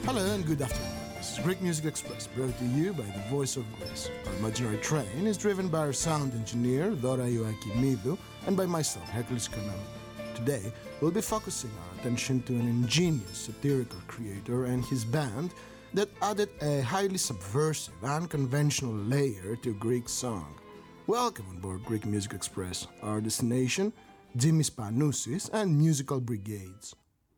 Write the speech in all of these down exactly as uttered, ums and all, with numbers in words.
Hello and good afternoon. This is Greek Music Express, brought to you by the Voice of Greece. Our imaginary train is driven by our sound engineer, Dora Ioakimidou, and by myself, Hercules Konou. Today, we'll be focusing our attention to an ingenious satirical creator and his band that added a highly subversive, unconventional layer to Greek song. Welcome on board Greek Music Express, our destination, Jimmy's Panoussis and musical brigades.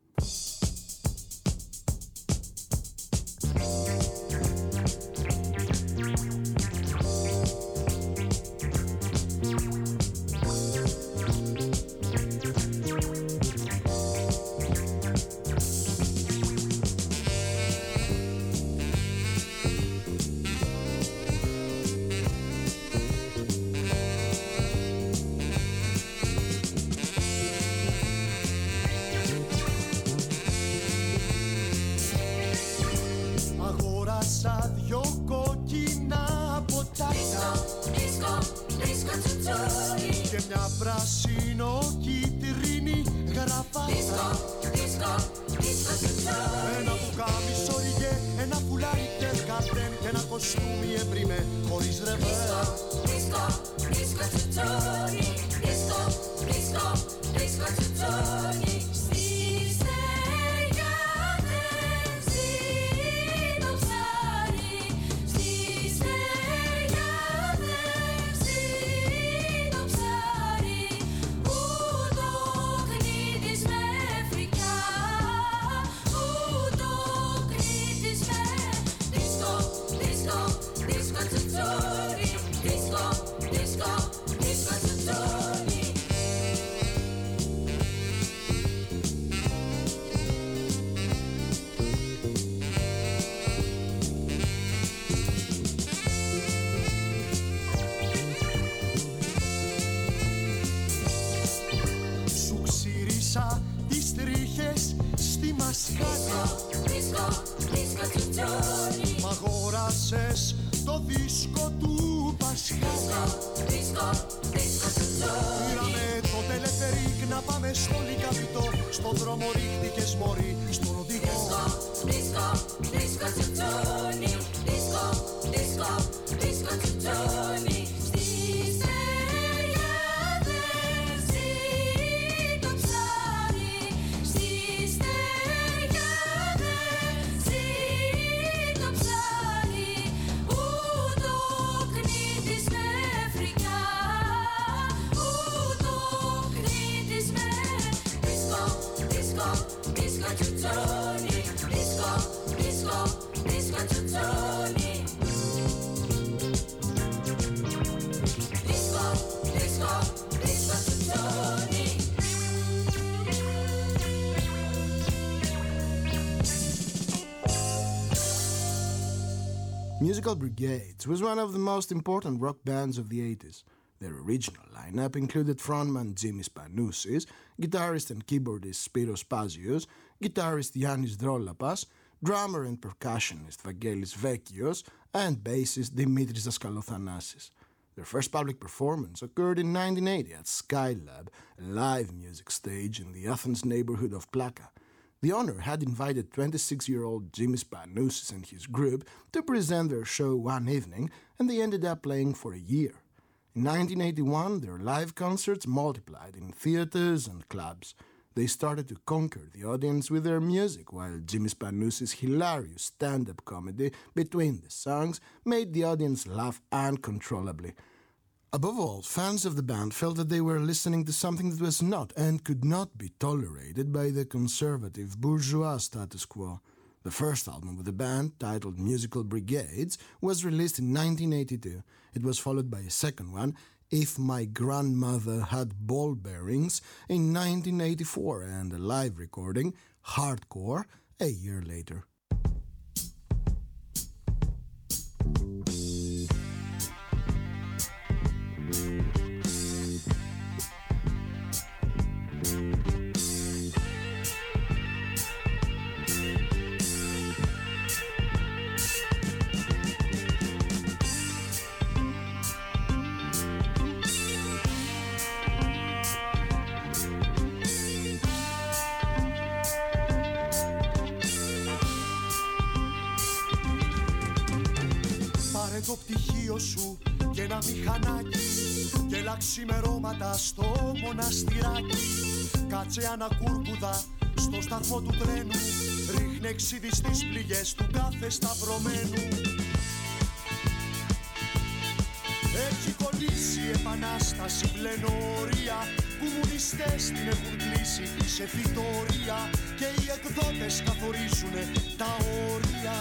Musical Brigades was one of the most important rock bands of the eighties. Their original lineup included frontman Jimmy's Panoussis, guitarist and keyboardist Spiros Pazios, guitarist Yannis Drolapas, drummer and percussionist Vangelis Vekios, and bassist Dimitris Daskalothanasis. Their first public performance occurred in nineteen eighty at Skylab, a live music stage in the Athens neighborhood of Plaka. The owner had invited twenty-six-year-old Jimmy's Panoussis and his group to present their show one evening, and they ended up playing for a year. In nineteen eighty-one, their live concerts multiplied in theaters and clubs. They started to conquer the audience with their music, while Jimmy's Panoussis' hilarious stand-up comedy between the songs made the audience laugh uncontrollably. Above all, fans of the band felt that they were listening to something that was not and could not be tolerated by the conservative bourgeois status quo. The first album of the band, titled Musical Brigades, was released in nineteen eighty-two. It was followed by a second one, If My Grandmother Had Ball Bearings, in nineteen eighty-four, and a live recording, Hardcore, a year later. το πτυχίο σου και ένα μηχανάκι και έλα ξημερώματα στο μοναστηράκι. Κάτσε ανακούρκουδα στο σταθμό του τρένου, ρίχνε ξύδι στις πληγές του κάθε σταυρωμένου. Έχει κολλήσει επανάσταση πλέον ορία, κομμουνιστές την έχουν κλείσει σε φυτορία και οι εκδότες καθορίζουνε τα όρια.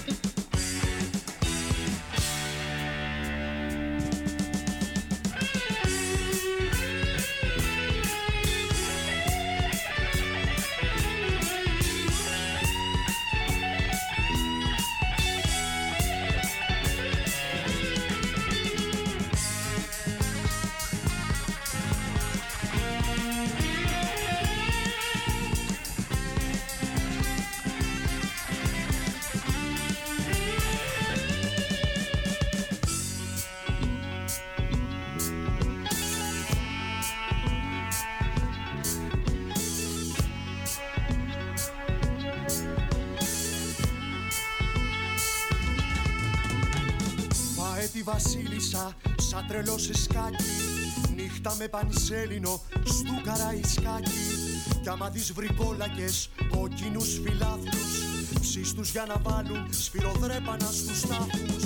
Βασίλισσα σαν τρελό σε σκάκι, νύχτα με πανσέλινο στου Καραϊσκάκι. Κι άμα δεις βρικόλακες, κόκκινους φιλάθλους, ψίστους για να βάλουν σφυροδρέπανα στους τάφους.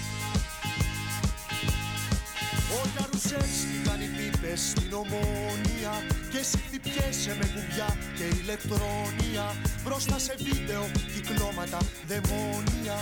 Ο Γιαρουσεύσκι κάνει πίπες στην Ομόνια και εσύ χτυπιέσαι με κουμπιά και ηλεκτρόνια μπροστά σε βίντεο κυκλώματα δαιμόνια.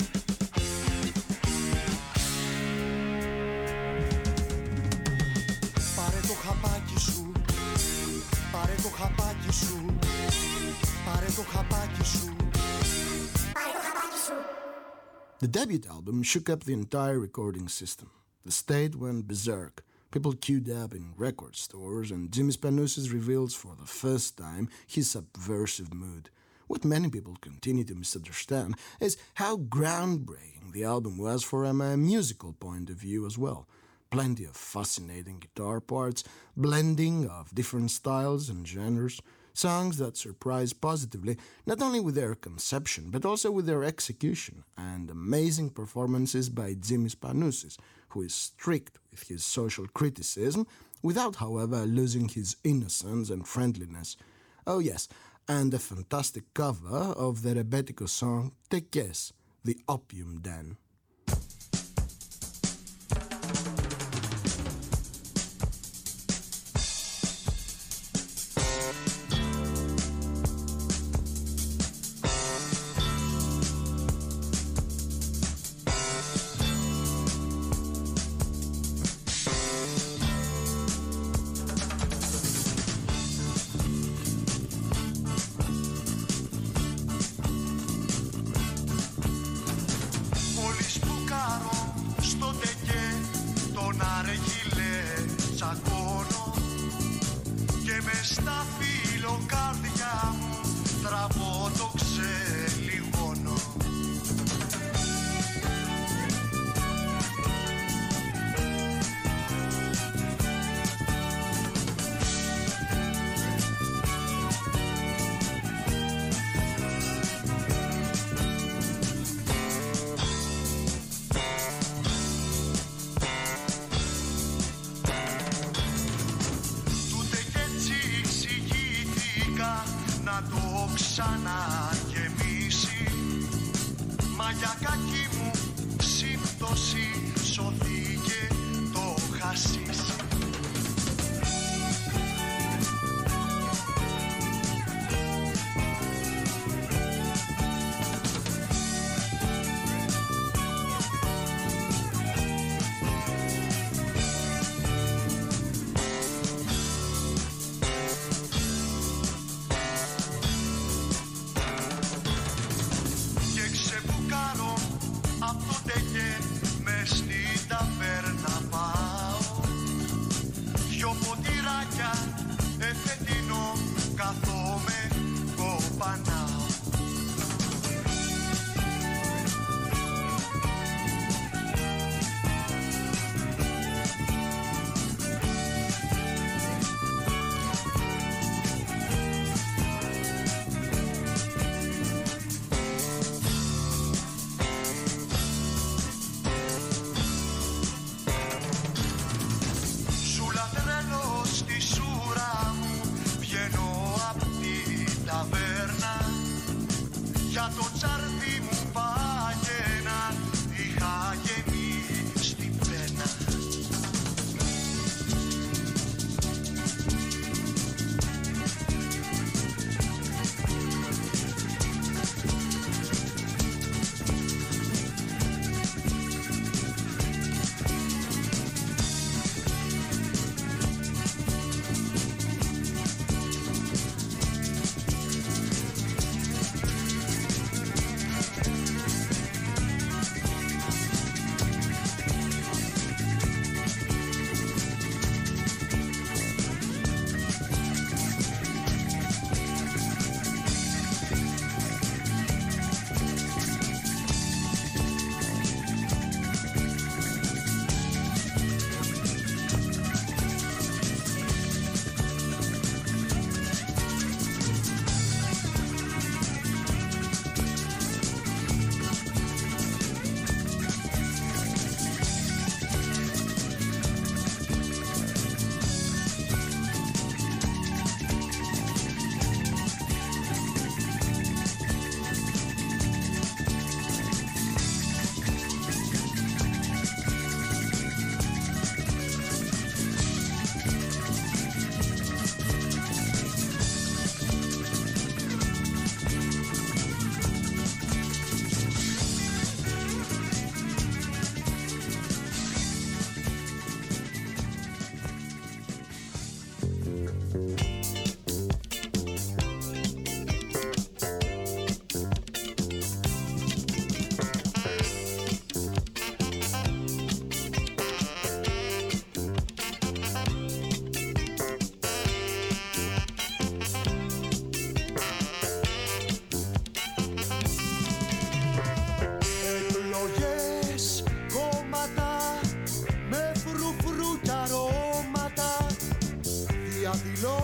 Χαπάκι σου, πάρε το χαπάκι σου, πάρε το χαπάκι σου, πάρε το χαπάκι σου. The debut album shook up the entire recording system. The state went berserk. People queued up in record stores, and Jimmy Spanousis reveals for the first time his subversive mood. What many people continue to misunderstand is how groundbreaking the album was from a musical point of view as well. Plenty of fascinating guitar parts, blending of different styles and genres, songs that surprise positively not only with their conception but also with their execution, and amazing performances by Jimmy Spanousis, who is strict with his social criticism without, however, losing his innocence and friendliness. Oh yes, and a fantastic cover of the Rebetiko song Tekes, the Opium Den.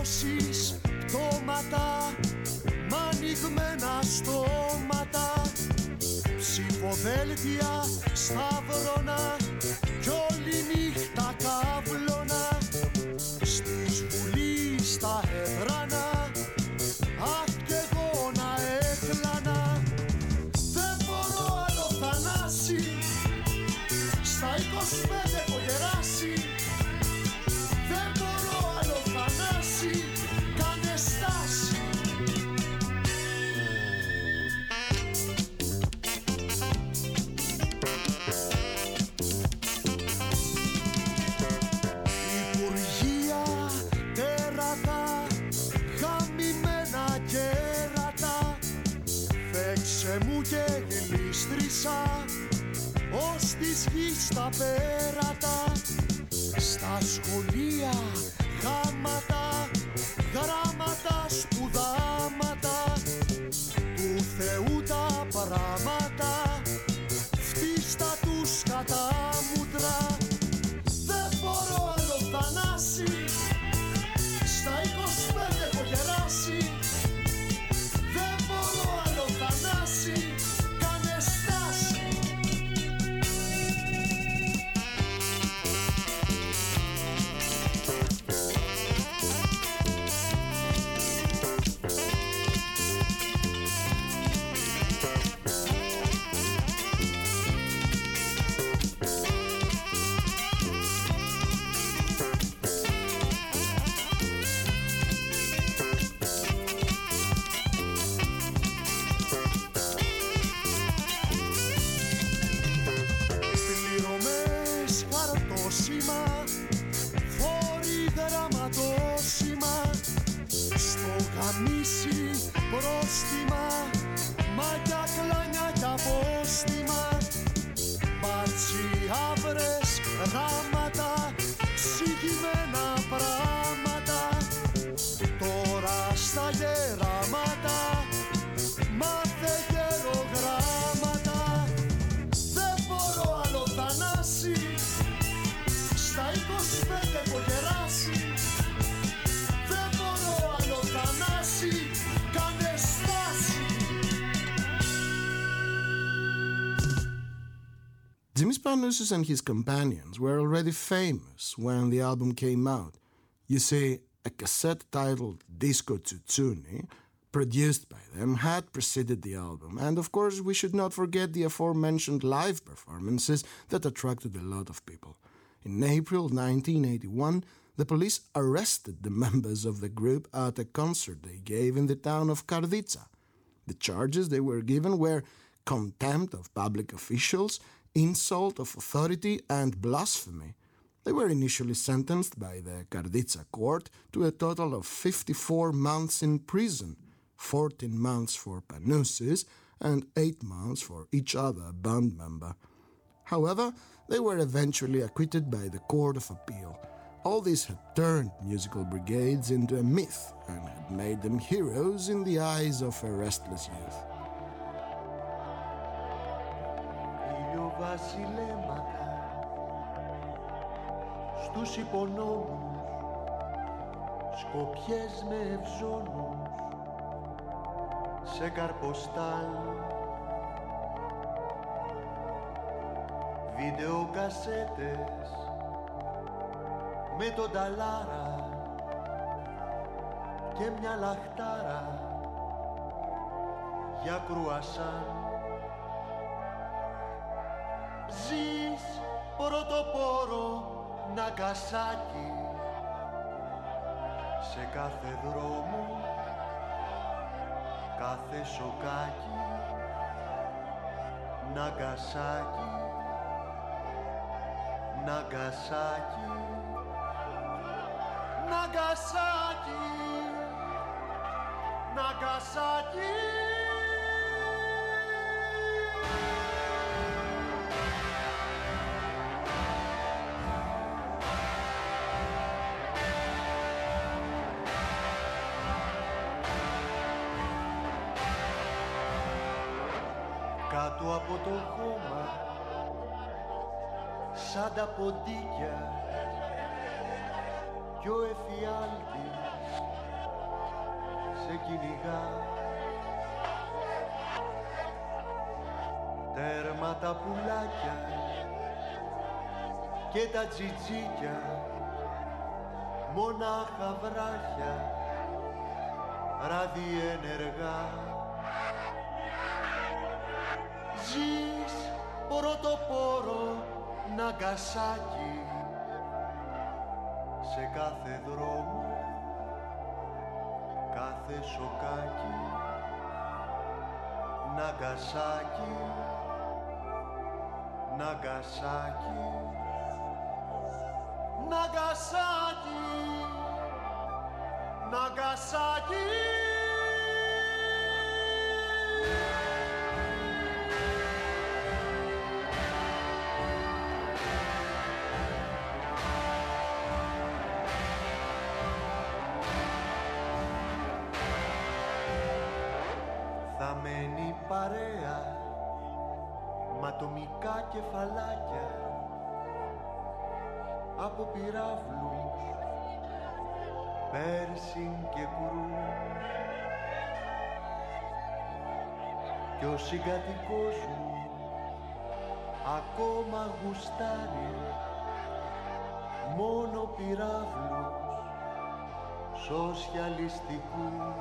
νιώσεις πτώματα μ' ανοιγμένα στόματα, ψηφοδέλτια σταυρώνα κι όλη νύχτα καύλωνα, στη Βουλή στα έδρανα, αχ κι εγώ να έκλανα. Δεν μπορώ άλλο Θανάση, στα είκοσι πέντε έχω γεράσει. Δεν μπορώ άλλο Θανάση, κάνε στάση. Υπουργεία, τέρατα, χαμημένα κέρατα, φέξε μου και γλίστρισα ως της γης τα πέρατα. Στα σχολεία γάματα, γράμματα, σπουδάματα, του Θεού τα πράματα, φτύστα τους κατά μούτρα. Δεν μπορώ άλλο Θανάση, στα είκοσι πέντε έχω γεράσει. Δεν μπορώ άλλο Θανάση, κάνε στάση. Πληρωμές χαρτόσημα, φόροι γραμματόσημα, στο γαμίσι πρόστιμα, μάγια κλάνια κι απόστιμα, μπάτσι άβρες γράμματα, ψυχημένα πράματα, τώρα στα γεράματα, μάθε γερογράμματα. Δεν μπορώ άλλο Θανάση, στα είκοσι πέντε έχω γεράσει. Δεν μπορώ άλλο Θανάση, κάνε στάση. Jimmy Panusis and his companions were already famous when the album came out. You see, a cassette titled Disco Tsutsuni, produced by them, had preceded the album, and of course we should not forget the aforementioned live performances that attracted a lot of people. In April nineteen eighty-one, the police arrested the members of the group at a concert they gave in the town of Karditsa. The charges they were given were contempt of public officials, insult of authority, and blasphemy. They were initially sentenced by the Karditsa court to a total of fifty-four months in prison, fourteen months for Panusis and eight months for each other band member. However, they were eventually acquitted by the Court of Appeal. All this had turned musical brigades into a myth and had made them heroes in the eyes of a restless youth. Βασιλέματα στους υπονόμους, σκοπιές με ευζώνους, σε καρποστάλ, βίντεο κασέτες με τον ταλάρα και μια λαχτάρα για κρουασάν. Ζεις πρωτοπόρο Ναγκασάκι, σε κάθε δρόμο, κάθε σοκάκι. Ναγκασάκι, Ναγκασάκι, Ναγκασάκι, Ναγκασάκι. Κάτω από το χώμα, σαν τα ποντίκια κι ο εφιάλτης σε κυνηγά. Τέρμα τα πουλάκια και τα τζιτζίκια, μονάχα βράχια, ραδιενεργά. Ζεις πρωτοπόρο Ναγκασάκι, σε κάθε δρόμο, κάθε σοκάκι. Ναγκασάκι, Ναγκασάκι, Ναγκασάκι, Ναγκασάκι. Θα μένει παρέα μ' ατομικά κεφαλάκια από πυράβλους, πέρσιν και κουρούς. Κι ο συγκατοικός μου ακόμα γουστάρει μόνο πυράβλους σοσιαλιστικούς.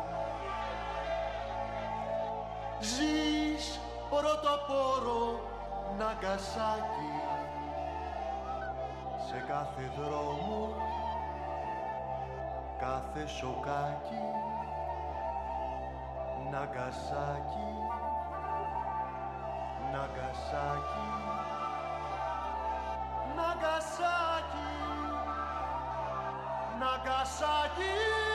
Ζεις πρωτοπόρο Ναγκασάκι, σε κάθε δρόμο, κάθε σοκάκι. Ναγκασάκι, Ναγκασάκι, Ναγκασάκι, Ναγκασάκι.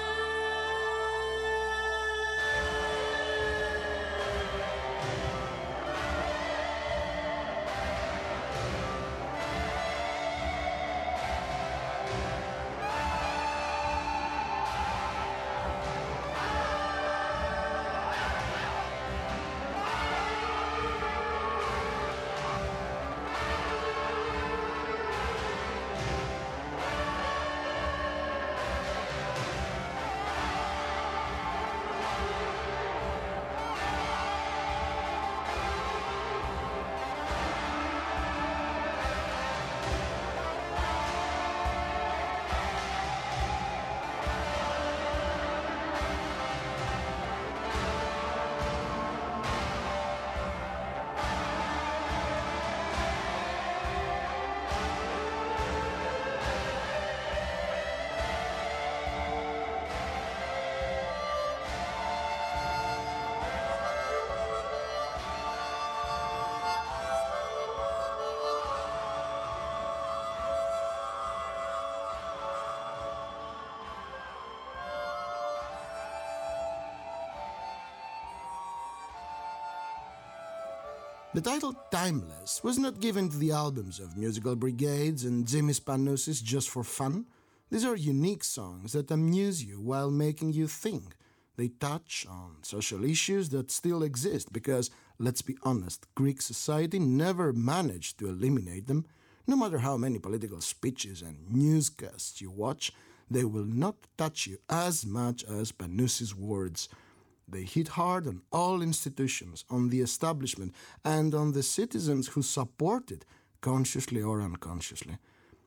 The title Timeless was not given to the albums of Musical Brigades and Jimmy Spanoussis just for fun. These are unique songs that amuse you while making you think. They touch on social issues that still exist because, let's be honest, Greek society never managed to eliminate them. No matter how many political speeches and newscasts you watch, they will not touch you as much as Panoussis' words. They hit hard on all institutions, on the establishment, and on the citizens who support it, consciously or unconsciously.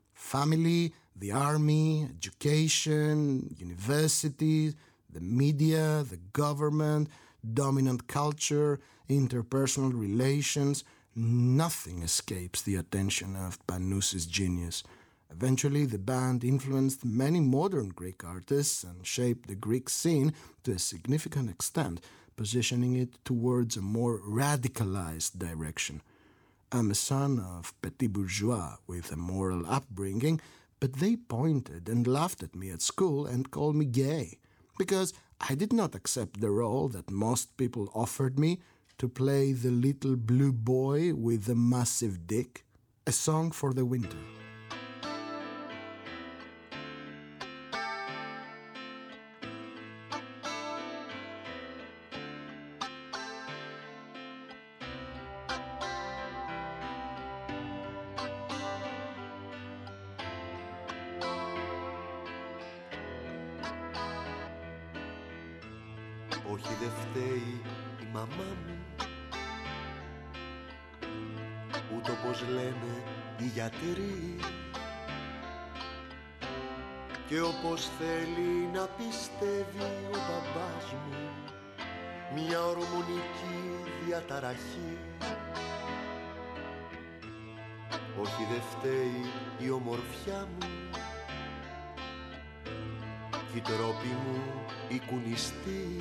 Family, the army, education, universities, the media, the government, dominant culture, interpersonal relations, nothing escapes the attention of Panoussis' genius. Eventually, the band influenced many modern Greek artists and shaped the Greek scene to a significant extent, positioning it towards a more radicalized direction. I'm a son of petit bourgeois with a moral upbringing, but they pointed and laughed at me at school and called me gay, because I did not accept the role that most people offered me to play the little blue boy with the massive dick. A Song for the Winter. όχι δε φταίει η μαμά μου, ούτε όπως λένε οι γιατροί, και όπως θέλει να πιστεύει ο μπαμπάς μου, μια ορμονική διαταραχή. Όχι δε φταίει η ομορφιά μου, κι η τρόπη μου η κουνιστή,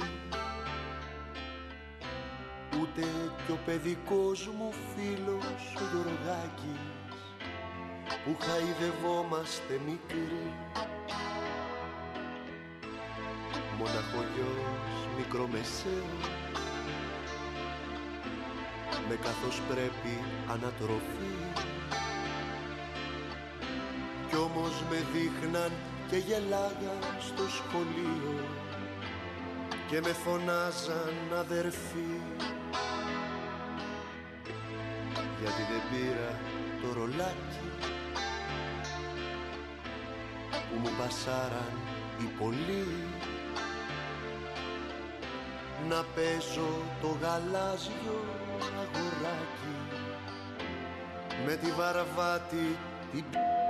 ούτε κι ο παιδικός μου φίλος ο Γιωργάκης, που χαϊδευόμαστε μικροί. Μοναχογιός μικρομεσαίος, με καθώς πρέπει ανατροφή, κι όμως με δείχναν και γελάγαν στο σχολείο και με φωνάζαν αδερφή, γιατί δεν πήρα το ρολάκι που μου πασάραν οι πολλοί, να παίζω το γαλάζιο αγοράκι με τη Βαρβάτη την...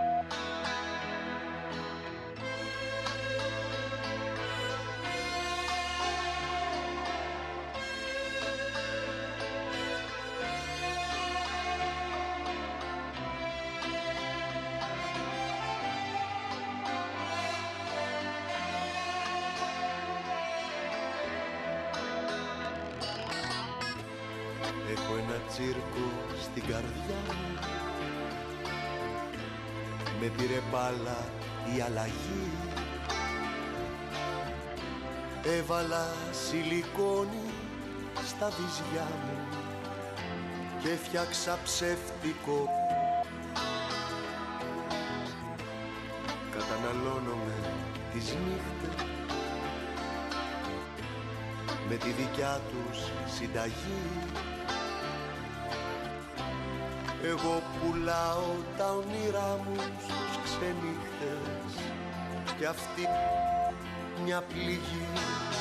Έχω ένα τσίρκο στην καρδιά μου, με πήρε μπάλα η αλλαγή. Έβαλα σιλικόνι στα βυζιά μου και φτιάξα ψεύτικο. Καταναλώνομαι τις νύχτες με τη δικιά τους συνταγή. Εγώ πουλάω τα όνειρά μου στους ξενύχτες κι αυτή μια πληγή.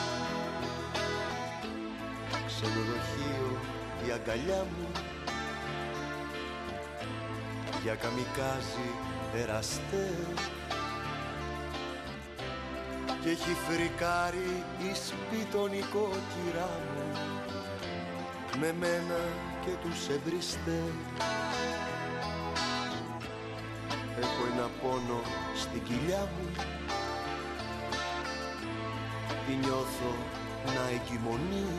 Ξενοδοχείο η αγκαλιά μου για καμικάζι εραστές και έχει φρικάρει η σπιτονικό κυρά μου με μένα και τους εμπριστές. Έχω ένα πόνο στην κοιλιά μου, τη νιώθω να εγκυμονεί.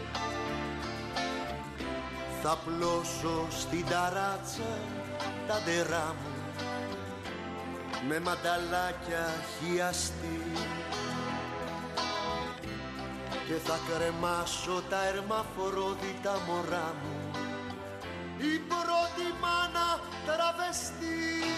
Θα πλώσω στην ταράτσα τα ντερά μου με μανταλάκια χιαστή και θα κρεμάσω τα ερμαφορώδιτα μωρά μου, η πρώτη μάνα τραβεστή.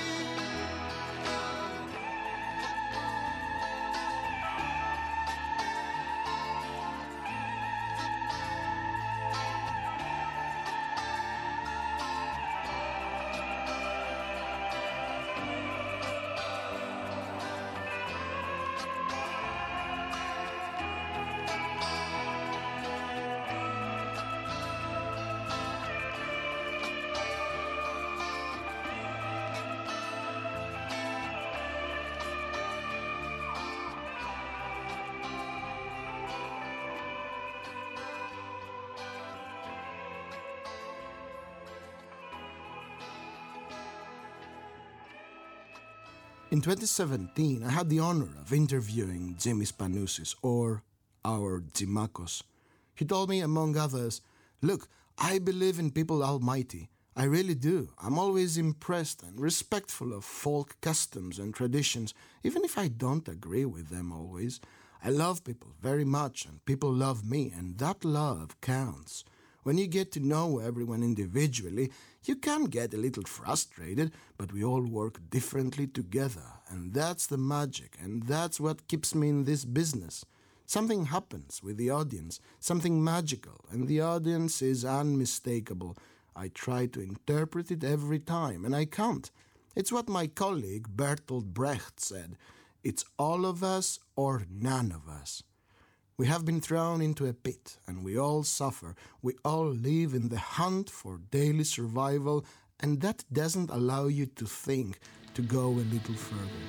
In twenty seventeen, I had the honor of interviewing Jimmy Spanousis, or our Jimakos. He told me, among others, "Look, I believe in people almighty. I really do. I'm always impressed and respectful of folk customs and traditions, even if I don't agree with them always. I love people very much, and people love me, and that love counts. When you get to know everyone individually, you can get a little frustrated, but we all work differently together, and that's the magic, and that's what keeps me in this business. Something happens with the audience, something magical, and the audience is unmistakable. I try to interpret it every time, and I can't. It's what my colleague Bertolt Brecht said. It's all of us or none of us." We have been thrown into a pit, and we all suffer. We all live in the hunt for daily survival, and that doesn't allow you to think, to go a little further.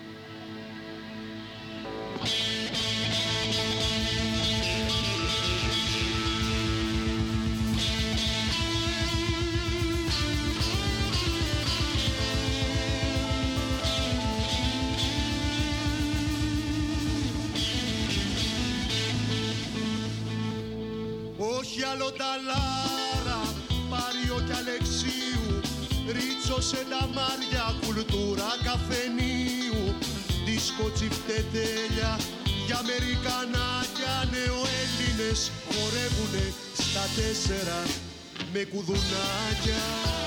Όχι άλλο τα Λάρα, Πάριο κι Αλεξίου, Ρίτσο σε τα Μάρια, κουλτούρα καφενείου, δίσκο τσιφτετέλια, για Αμερικανάκια νεοέλληνες χορεύουνε στα τέσσερα με κουδουνάκια.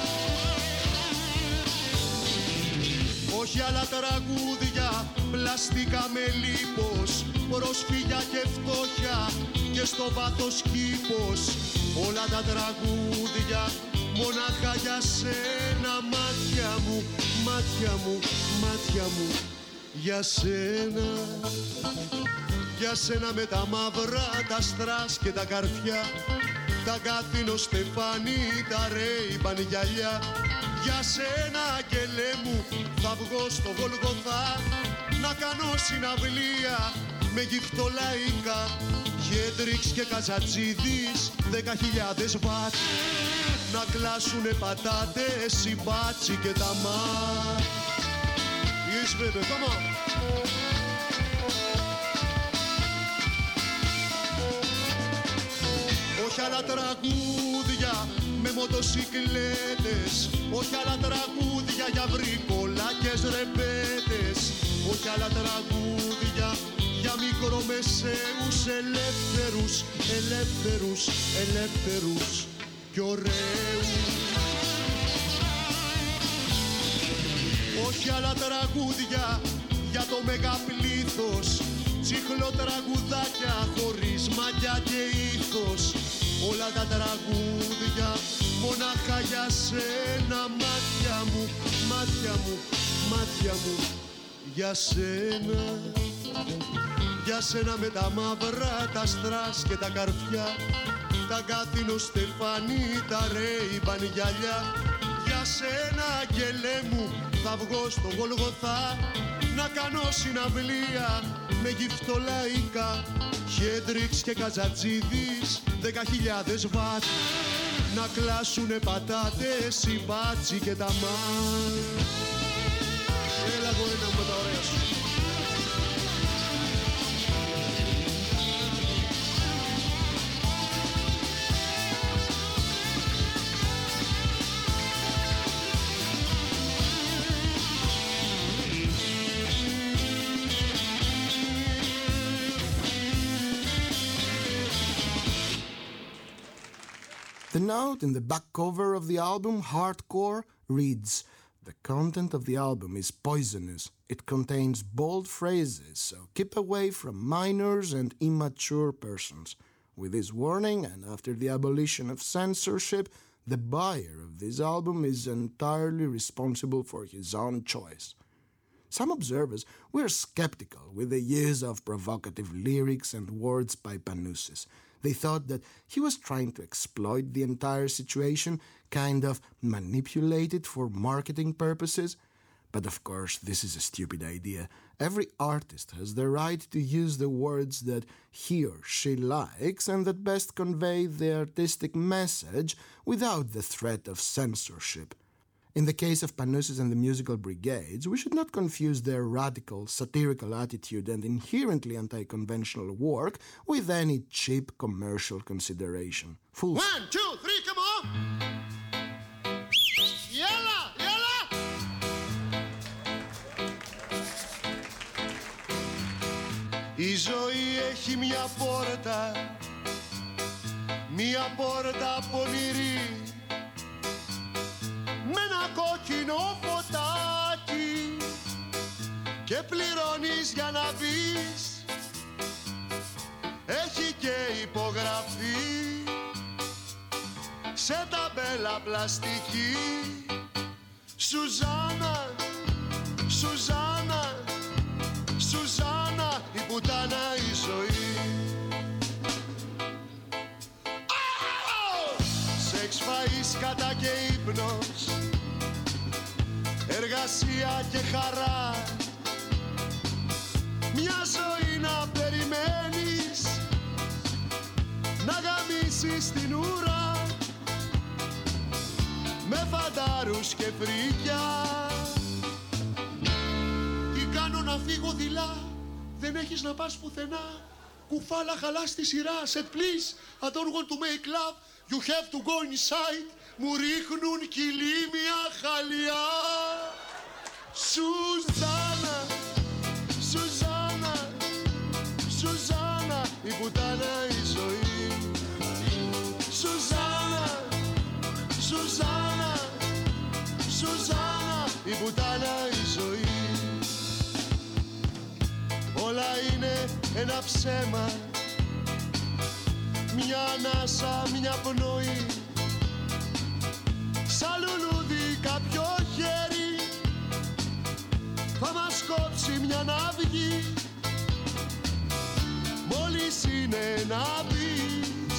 Όχι άλλα τραγούδια, πλαστικά με λίπος, προσφύγια και φτώχεια και στο βάθος κήπος. Όλα τα τραγούδια μονάχα για σένα, μάτια μου, μάτια μου, μάτια μου, για σένα. Για σένα με τα μαύρα, τα στρας και τα καρφιά, τα Κάθινο Στεφάνι, τα Ρέιμπαν γυαλιά. Για σένα, αγγελέ μου, θα βγω στο Γολγοθά να κάνω συναυλία με γυφτολαϊκά. Χέντριξ και Κατζατζίδης, δέκα χιλιάδες βατ, να κλάσουνε πατάτες, οι μπάτσι και τα μάτ. Yes, baby, come on. Όχι άλλα τραγούδια με μοτοσικλέτες, όχι άλλα τραγούδια για βρικολάκες ρεπέτες, όχι άλλα τραγούδια για μικρομεσαίους ελεύθερους, ελεύθερους, ελεύθερους και ωραίους. Όχι άλλα τραγούδια για το μεγαπλήθος, τσίχλο τραγουδάκια χωρίς μαγιά και ήθος. Όλα τα τραγούδια μονάχα για σένα, μάτια μου, μάτια μου, μάτια μου, για σένα. Για σένα με τα μαύρα, τα στρας και τα καρφιά, τα Κάθινο Στεφάνι, τα Ρέιμπαν γυαλιά. Για σένα, αγγελέ μου, θα βγω στο Γολγοθά να κάνω συναυλία με γυφτολαϊκά. Χέντριξ και Κατζατζίδης, δέκα χιλιάδες βατ, να κλάσουνε πατάτες, οι μπάτσι και τα μάτ. Έλα γορίνα μου με τα ωραία σου. The note in the back cover of the album, Hardcore, reads, "The content of the album is poisonous. It contains bold phrases, so keep away from minors and immature persons. With this warning, and after the abolition of censorship, the buyer of this album is entirely responsible for his own choice." Some observers were skeptical with the use of provocative lyrics and words by Panousis. They thought that he was trying to exploit the entire situation, kind of manipulate it for marketing purposes. But of course, this is a stupid idea. Every artist has the right to use the words that he or she likes and that best convey the artistic message without the threat of censorship. In the case of Panousis and the Musical Brigades, we should not confuse their radical, satirical attitude and inherently anti-conventional work with any cheap commercial consideration. Full One, two, three, come on! Yalla, yalla! Η ζωή έχει μια πόρτα, μια πόρτα πονηρή, με ένα κόκκινο φωτάκι και πληρώνεις για να μπεις. Έχει και υπογραφή σε ταμπέλα πλαστική. Σουζάνα, Σουζάνα, Σουζάνα, η πουτάνα η ζωή. εργασία και χαρά. Μια ζωή να περιμένεις, να γαμίσεις την ουρά με φαντάρους και φρίκια. Τι κάνω να φύγω δειλά, δεν έχεις να πας πουθενά. Κουφάλα χαλάς τη σειρά. Said please, I don't want to make love, you have to go inside. Μου ρίχνουν κυλίμια χαλιά. Σουζάνα, Σουζάνα, Σουζάνα, η πουτάνα η ζωή. Σουζάνα, Σουζάνα, Σουζάνα, η πουτάνα η ζωή. Όλα είναι ένα ψέμα, μια ανάσα, μια πνοή. Σαν λουλούδι κάποιο χέρι θα μας κόψει μια ναυγή. Μόλις είναι να μπεις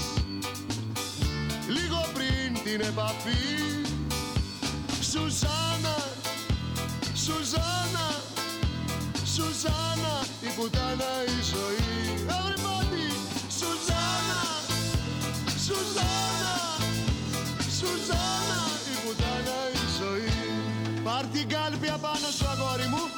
λίγο πριν την επαφή. Σουζάνα, Σουζάνα, Σουζάνα, η πουτάνα η ζωή. Everybody! Σουζάνα, Σουζάνα, Σουζάνα, η πουτάνα η ζωή. Πάρ' την κάλπη απάνω σου αγόρι μου.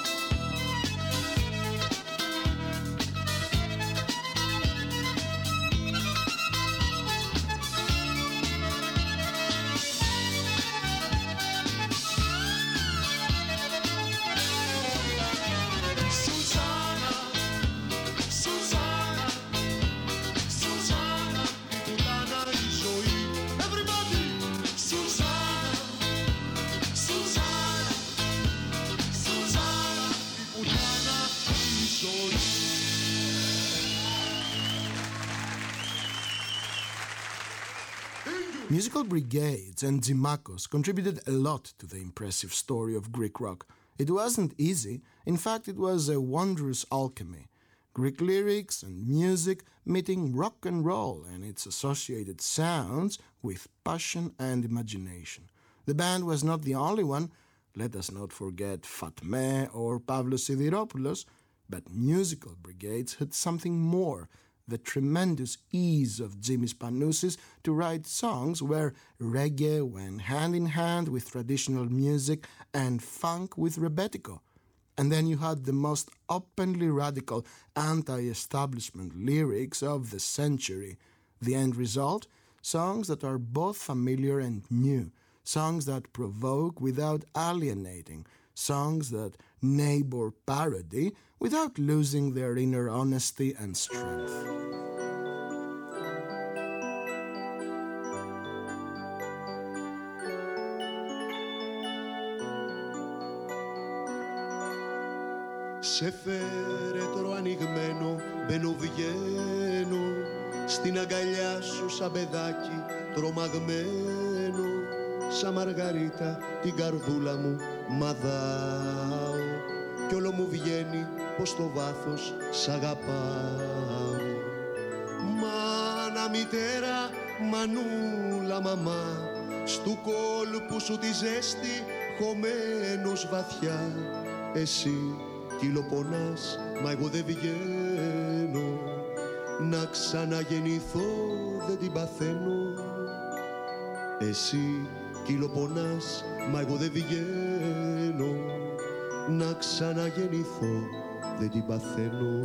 Musical Brigades and Zimakos contributed a lot to the impressive story of Greek rock. It wasn't easy, in fact it was a wondrous alchemy. Greek lyrics and music meeting rock and roll and its associated sounds with passion and imagination. The band was not the only one, let us not forget Fatme or Pavlos Sidiropoulos, but Musical Brigades had something more. The tremendous ease of Jimis Panoussis to write songs where reggae went hand in hand with traditional music and funk with rebetiko. And then you had the most openly radical anti-establishment lyrics of the century. The end result? Songs that are both familiar and new, songs that provoke without alienating, songs that neighbor parody without losing their inner honesty and strength. Σε φέρετρο ανοιγμένο μπαίνω βγαίνω στην αγκαλιά σου σαν παιδάκι τρομαγμένο. Σαν Μαργαρίτα την καρδούλα μου μαδάω κι όλο μου βγαίνει πως στο βάθος σ' αγαπάω. Μάνα, μητέρα, μανούλα, μαμά, στου κόλπου σου τη ζέστη χωμένος βαθιά. Εσύ κυλοπονάς, μα εγώ δεν βγαίνω. Να ξαναγεννηθώ δεν την παθαίνω. Εσύ κυλοπονάς, μα εγώ δεν βγαίνω. Να ξαναγεννηθώ δεν την παθαίνω.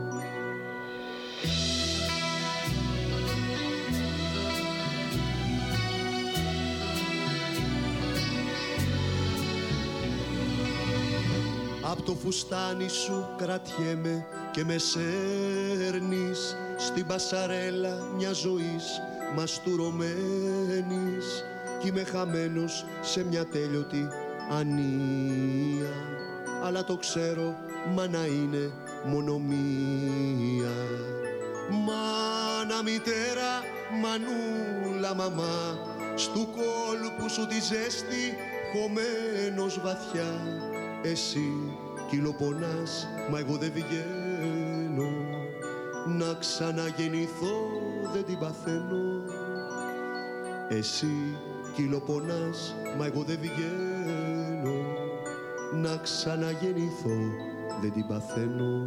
Απ' το φουστάνι σου κρατιέμαι και με σέρνεις στην πασαρέλα μια ζωής μαστουρωμένης κι είμαι χαμένος σε μια τέλειωτη ανία. Αλλά το ξέρω, μάνα είναι μόνο μία. Μάνα, μητέρα, μανούλα, μαμά, στου κόλπου σου τη ζέστη χωμένος βαθιά. Εσύ κυλοπονάς, μα εγώ δεν βγαίνω. Να ξαναγεννηθώ δεν την παθαίνω. Εσύ κυλοπονάς, μα εγώ δεν βγαίνω. να ξαναγεννηθώ δεν την παθαίνω.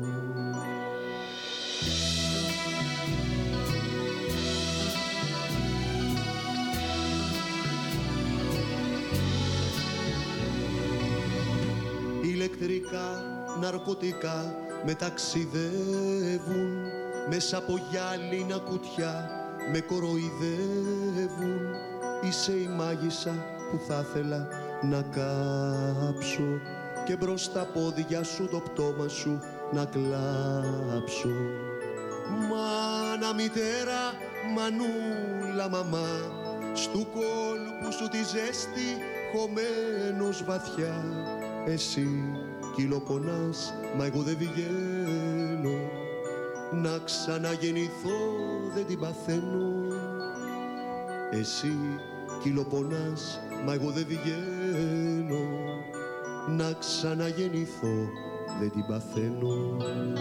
Ηλεκτρικά, ναρκωτικά με ταξιδεύουν, μέσα από γυάλινα κουτιά με κοροϊδεύουν. Είσαι η μάγισσα που θα ήθελα να κάψω και μπρος στα πόδια σου το πτώμα σου να κλάψω. Μάνα, μητέρα, μανούλα, μαμά, στου κόλπου σου τη ζέστη χωμένος βαθιά. Εσύ κυλοπονάς, μα εγώ δεν βγαίνω, να ξαναγεννηθώ δεν την παθαίνω. Εσύ κυλοπονάς, μα εγώ δεν βγαίνω, να ξαναγεννηθώ δεν την παθαίνω.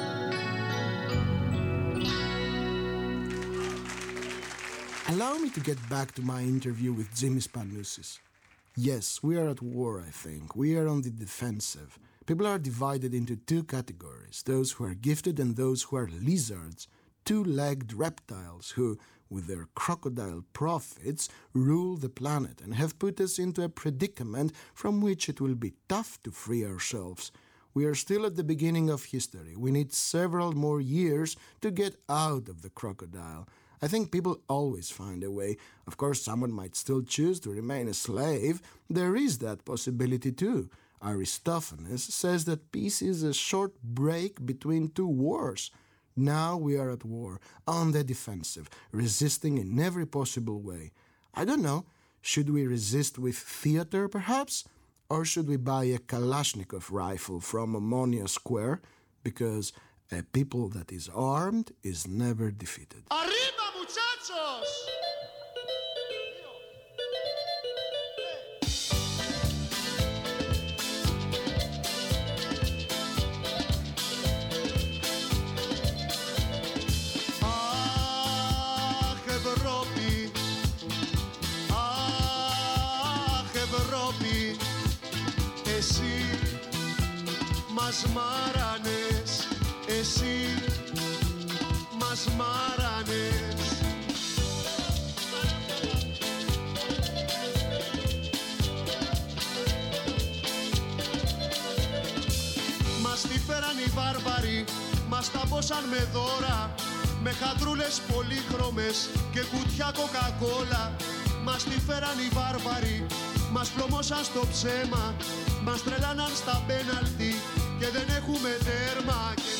Allow me to get back to my interview with Jimmy Spanoussis. Yes, we are at war, I think. We are on the defensive. People are divided into two categories, those who are gifted and those who are lizards, two-legged reptiles who, with their crocodile profits, rule the planet and have put us into a predicament from which it will be tough to free ourselves. We are still at the beginning of history. We need several more years to get out of the crocodile. I think people always find a way. Of course, someone might still choose to remain a slave. There is that possibility too. Aristophanes says that peace is a short break between two wars. Now we are at war, on the defensive, resisting in every possible way. I don't know, should we resist with theater perhaps? Or should we buy a Kalashnikov rifle from Ammonia Square? Because a people that is armed is never defeated. Arriba, muchachos! Αχ, Ευρώπη, αχ, Ευρώπη, εσύ μας μάρανες, εσύ μας μάρανες. Μας τη φέραν οι βάρβαροι, μας τα πόσαν με δώρα, με χατρούλες πολύχρωμες και κουτιά κοκακόλα. Μας τη φέραν οι βάρβαροι, μας πλωμώσαν στο ψέμα, μας τρελάναν στα πέναλτι και δεν έχουμε τέρμα.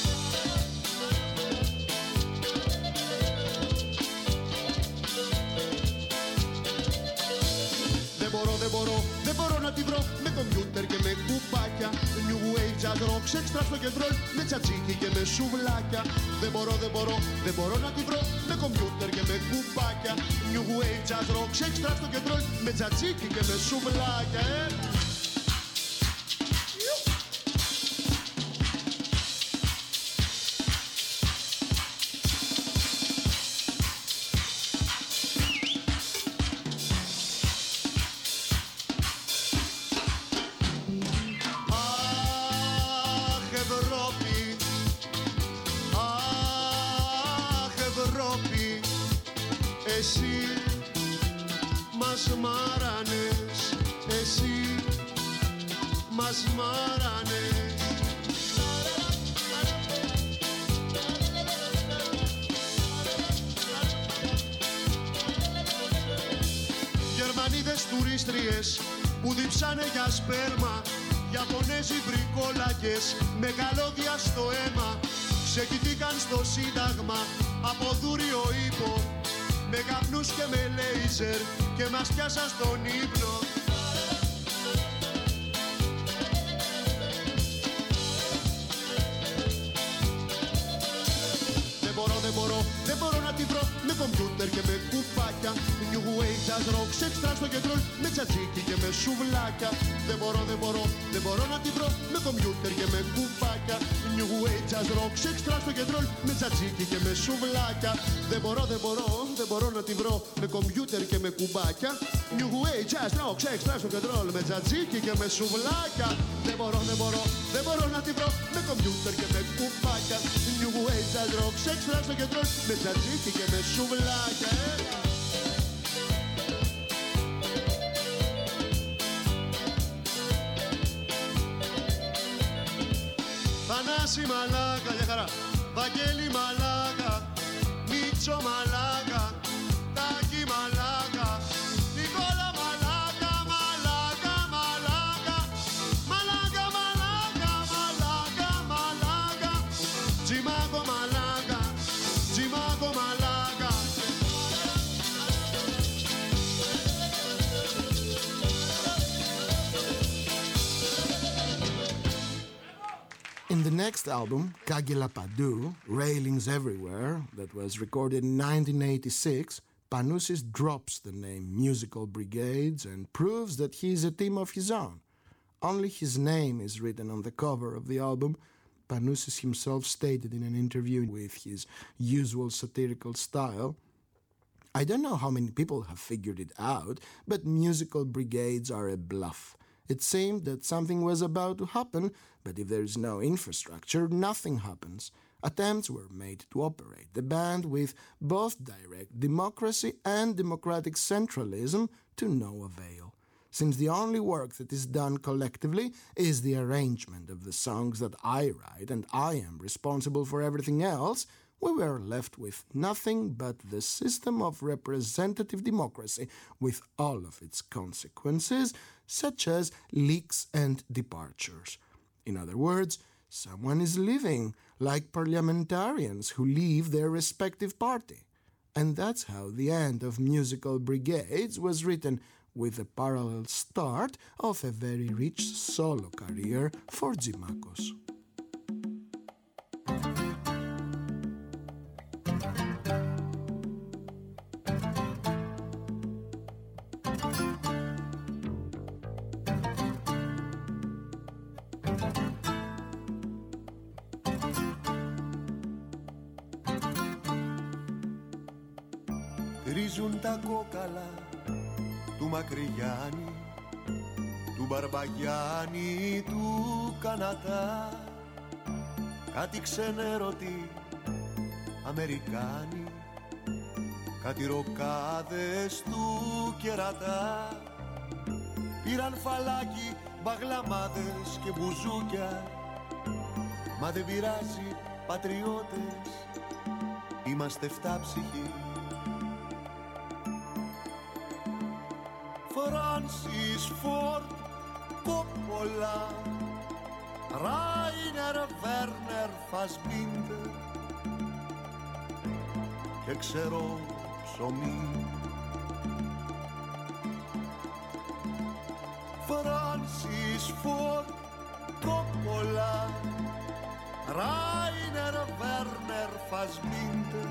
Δεν μπορώ, δεν μπορώ, δεν μπορώ να τη βρω με κομπιούτερ και με κουπάκια. New Wave, jazz rock, sex, trap, rock and roll, με τσατσίκι και με σουβλάκια. Δεν μπορώ, δεν μπορώ, δεν μπορώ να τη βρω με κομπιούτερ και με κουπάκια. New Wave, jazz rock, sex, trap, rock and roll, με τσατσίκι και με σουβλάκια. Ε. Εσύ μας μάρανες, εσύ μας μάρανες. Γερμανίδες τουρίστριες που διψάνε για σπέρμα, Ιαπωνέζοι βρικόλακες με καλώδια στο αίμα, ξεκινήθηκαν στο Σύνταγμα από δούριο ύπο, με καπνούς και με λέιζερ και μας πιάσαν στον ύπνο. Δεν μπορώ, δεν μπορώ, δεν μπορώ να τη βρω με κομπιούτερ και με κουπάκια. New Wave, jazz rock, σεξ τρας στο κεντρό, με τσατζίκι και με σουβλάκια. Δεν μπορώ, δεν μπορώ, δεν μπορώ να τη βρω, με κομπιούτερ και με κουμπάκια. New Age jazz rock, σεξ τρας στο κεντρό, με τσατζίκι και με σουβλάκια. Δεν μπορώ, δεν μπορώ, δεν μπορώ να τη βρω, με κομπιούτερ και με κουμπάκια. New Age jazz rock, σεξ τρας στο κεντρό, με τσατζίκι και με σουβλάκια. Δεν μπορώ, δεν μπορώ, δεν μπορώ να τη βρω, με κομπιούτερ και με κουμπάκια. New Age jazz rock, σεξ τρας στο κεντρό, με τσατζίκι και με σουβλάκια. Θανάση μαλάκα, για χαρά, Βαγγέλη μαλάκα, Μίτσο μαλάκα, Τάκη μαλάκα, Νικόλα μαλάκα, μαλάκα, μαλάκα, μαλάκα, μαλάκα, μαλάκα, μαλάκα, Τζιμάκο μαλάκα, Τζιμάκο μαλάκα. In the next album, Kagela Padu, Railings Everywhere, that was recorded in nineteen eighty-six, Panousis drops the name Musical Brigades and proves that he is a team of his own. Only his name is written on the cover of the album. Panousis himself stated in an interview with his usual satirical style, "I don't know how many people have figured it out, but Musical Brigades are a bluff. It seemed that something was about to happen, but if there is no infrastructure, nothing happens. Attempts were made to operate the band with both direct democracy and democratic centralism to no avail. Since the only work that is done collectively is the arrangement of the songs that I write and I am responsible for everything else, we were left with nothing but the system of representative democracy with all of its consequences, such as leaks and departures. In other words, someone is living like parliamentarians who leave their respective party." And that's how the end of Musical Brigades was written, with a parallel start of a very rich solo career for Tzimakos. Τρίζουν τα κόκαλα του Μακρυγιάννη, του Μπαρμπαγιάννη, του Κανατά. Κάτι ξενέρωτοι Αμερικάνοι, κάτι ροκάδες του κερατά. Πήραν φαλάκι, μπαγλαμάδες και μπουζούκια, μα δεν πειράζει πατριώτες, είμαστε φτάψυχοι. Φράνσις Φόρντ Κόπολα, Ράινερ Βέρνερ Φασμπίντερ και ξέρω ψωμί. Φράνσις Φόρντ Κόπολα, Ράινερ Βέρνερ Φασμπίντερ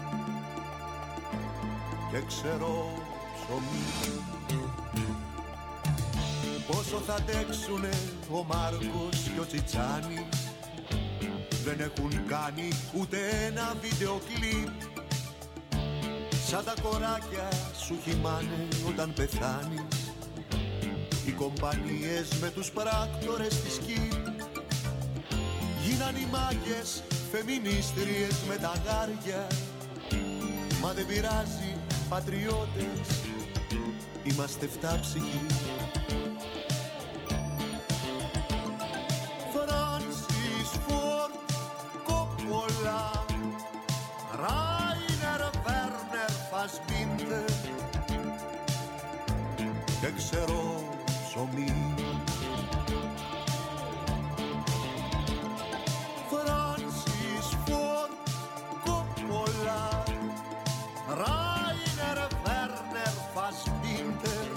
και ξέρω ψωμί. Πόσο θα αντέξουνε ο Μάρκος και ο Τσιτσάνης, δεν έχουν κάνει ούτε ένα βίντεο κλιπ. Σαν τα κοράκια σου χυμάνε όταν πεθάνεις, οι κομπανίες με τους πράκτορες της ΚΙΠ. Γίναν οι μάγκες φεμινίστριες με τα γάρια, μα δεν πειράζει πατριώτες, είμαστε φτάψυχοι. Και ξέρω ψωμί. Φράνσις Φόρντ Κόπολα, Ράινερ Βέρνερ Φασμπίντερ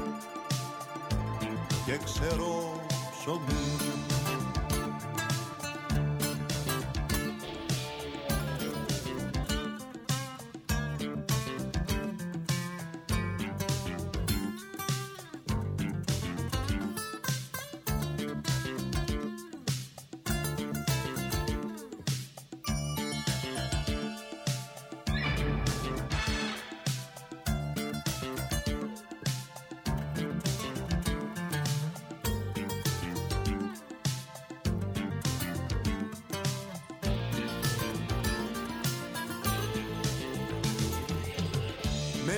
και ξέρω ψωμί.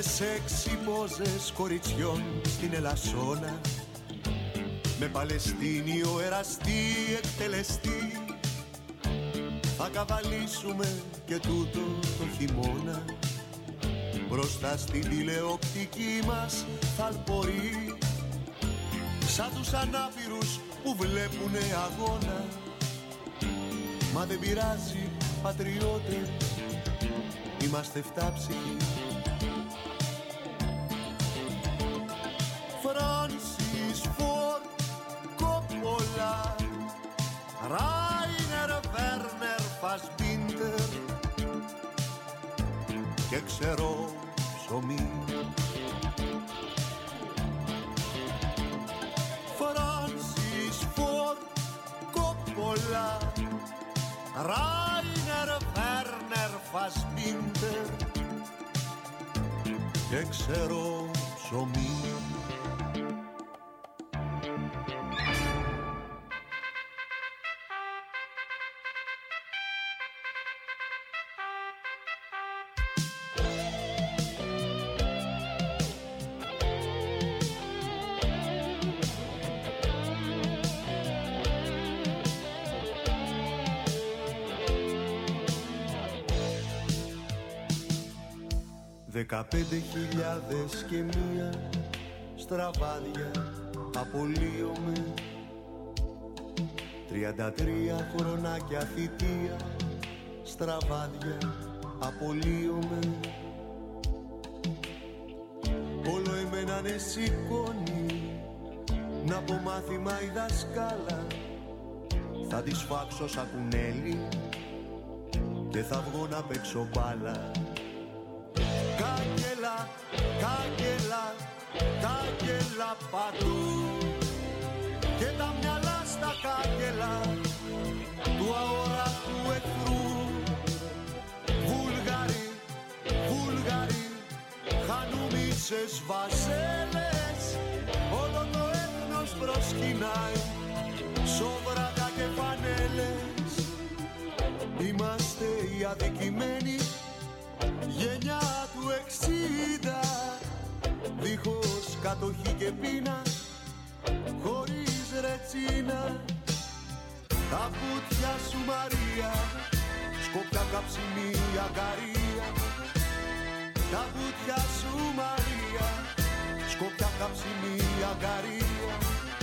με σεξι πόζες κοριτσιών στην Ελασσόνα, με Παλαιστίνιο εραστή εκτελεστή, θα καβαλήσουμε και τούτο το χειμώνα. Μπροστά στην τηλεοπτική μας θαλπορεί, σαν τους ανάπηρους που βλέπουνε αγώνα. Μα δεν πειράζει πατριώτες, είμαστε φτάψυχοι. Φράνσις Φόρντ Κόπολα, Ράινερ Βέρνερ Φασμπίντερ και ξέρω ψωμί. Φράνσις Φόρντ Κόπολα, Ράινερ Βέρνερ Φασμπίντερ και ξέρω ψωμί. Δεκαπέντε χιλιάδες και μία στραβάδια απολύομαι, τριάντα τρία χρονάκια θητεία στραβάδια απολύομαι. Όλο εμένα ναι σηκώνει να πω μάθημα η δασκάλα, θα τη σφάξω σαν κουνέλι και θα βγω να παίξω μπάλα. Κάγκελα, κάγκελα, κάγκελα παντού και τα μυαλά στα κάγκελα του αόρατου εχθρού. Βούλγαροι, Βούλγαροι, χανουμίσες βασέλες, όλο το έθνος προσκυνάει, σόβρακα και φανέλες. Είμαστε οι αδικημένοι γενιά του εξήντα, δίχως κατοχή και πείνα, χωρίς ρετσίνα. Τα βουτιά σου Μαρία, σκόπια καψιμί αγκαρία. Τα βουτιά σου Μαρία, σκόπια καψιμί αγκαρία.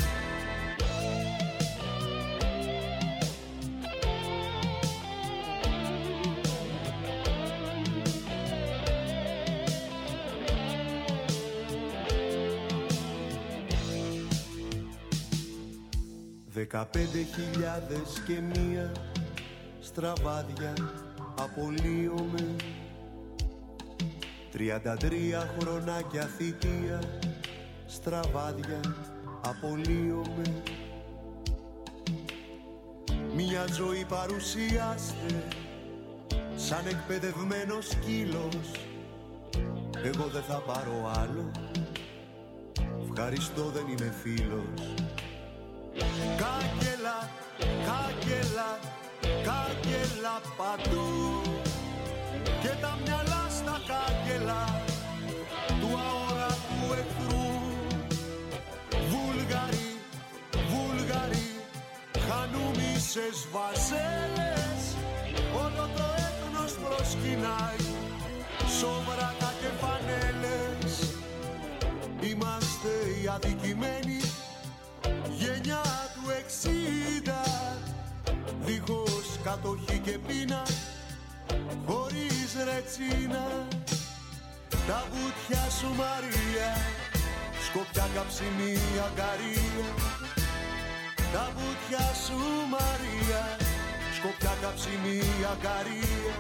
Δεκαπέντε χιλιάδες και μία στραβάδια απολύομαι, τριάντα τρία χρονάκια θητεία στραβάδια απολύομαι. Μια ζωή παρουσιάστε σαν εκπαιδευμένος σκύλος, εγώ δεν θα πάρω άλλο, ευχαριστώ δεν είμαι φίλος. Κάγκελα, κάγκελα, κάγκελα παντού και τα μυαλά στα κάγκελα του αόρατου εχθρού. Βούλγαροι, Βούλγαροι, χανουμίσες βασέλες, όλο το έθνος προσκυνάει, σόβρακα και φανέλες. Είμαστε οι αδικημένοι γενιά του εξήντα, δίχως κατοχή και πείνα, χωρίς ρετσίνα. Τα βουτιά σου Μαρία, σκοπιά καψιμί αγκαρία. Τα βουτιά σου Μαρία, σκοπιά καψιμί αγκαρία.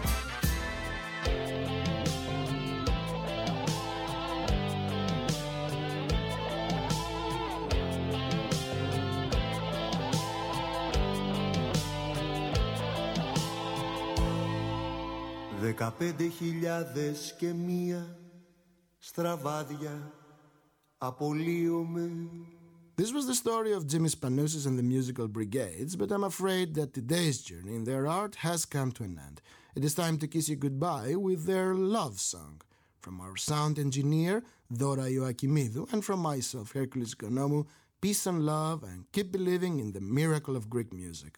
Δεκαπέντε χιλιάδες και μία στραβάδια απολύομαι. This was the story of Jimmy Spanousis and the Musical Brigades, but I'm afraid that today's journey in their art has come to an end. It is time to kiss you goodbye with their love song, From our sound engineer, Dora Ioakimidou, and from myself, Hercules Gonomou, peace and love, and keep believing in the miracle of Greek music.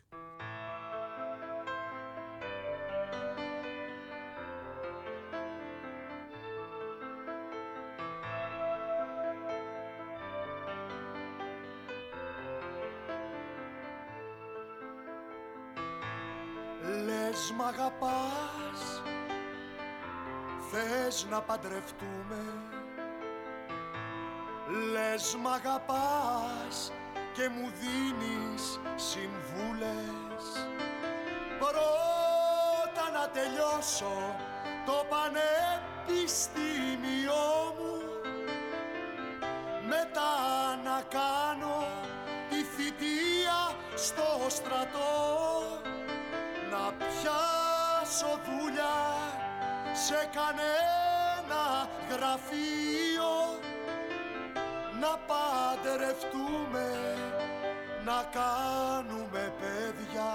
Λες μ' αγαπάς, θες να παντρευτούμε. Λες μ' αγαπάς και μου δίνεις συμβούλες. Πρώτα να τελειώσω το πανεπιστήμιό μου, μετά να κάνω τη θητεία στο στρατό, να πιάσω δουλειά σε κανένα γραφείο, να παντρευτούμε, να κάνουμε παιδιά.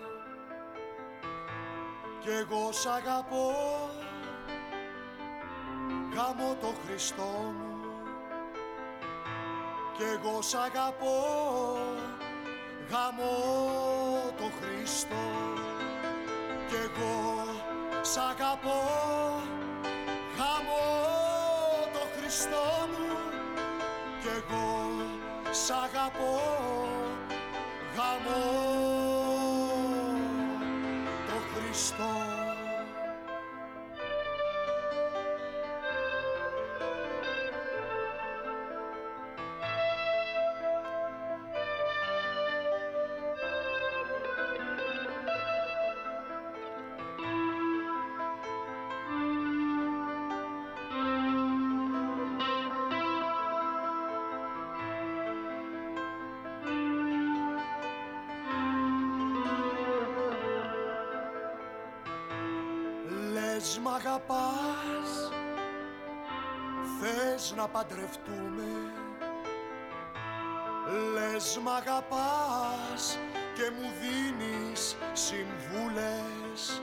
Κι εγώ σ' αγαπώ, γάμο το Χριστό μου. Κι εγώ σ' αγαπώ, γάμο το Χριστό. Κι εγώ σ' αγαπώ, γάμο το Χριστό μου. Κι εγώ σ' αγαπώ, γάμο το Χριστό. Λες μ' αγαπάς, θες να παντρευτούμε. Λες μ' αγαπάς και μου δίνεις συμβούλες.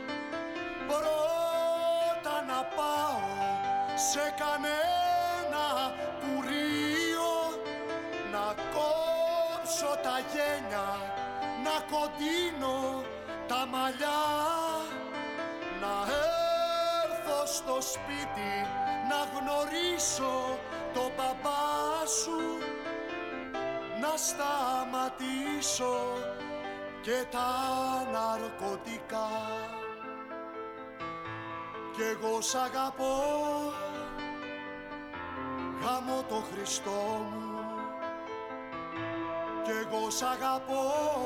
Πρώτα να πάω σε κανένα κουρίο, να κόψω τα γένια, να κοντίνω τα μαλλιά, να έρθω στο σπίτι, να γνωρίσω το μπαμπά σου, να σταματήσω και τα ναρκωτικά. Κι εγώ σ' αγαπώ, γάμο το Χριστό μου. Κι εγώ σ' αγαπώ,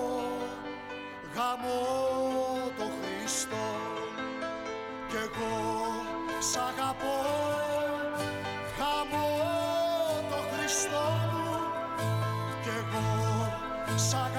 γάμο το Χριστό. Κι εγώ σ' αγαπώ, γάμο το Χριστό μου. Κι εγώ σ' αγαπώ.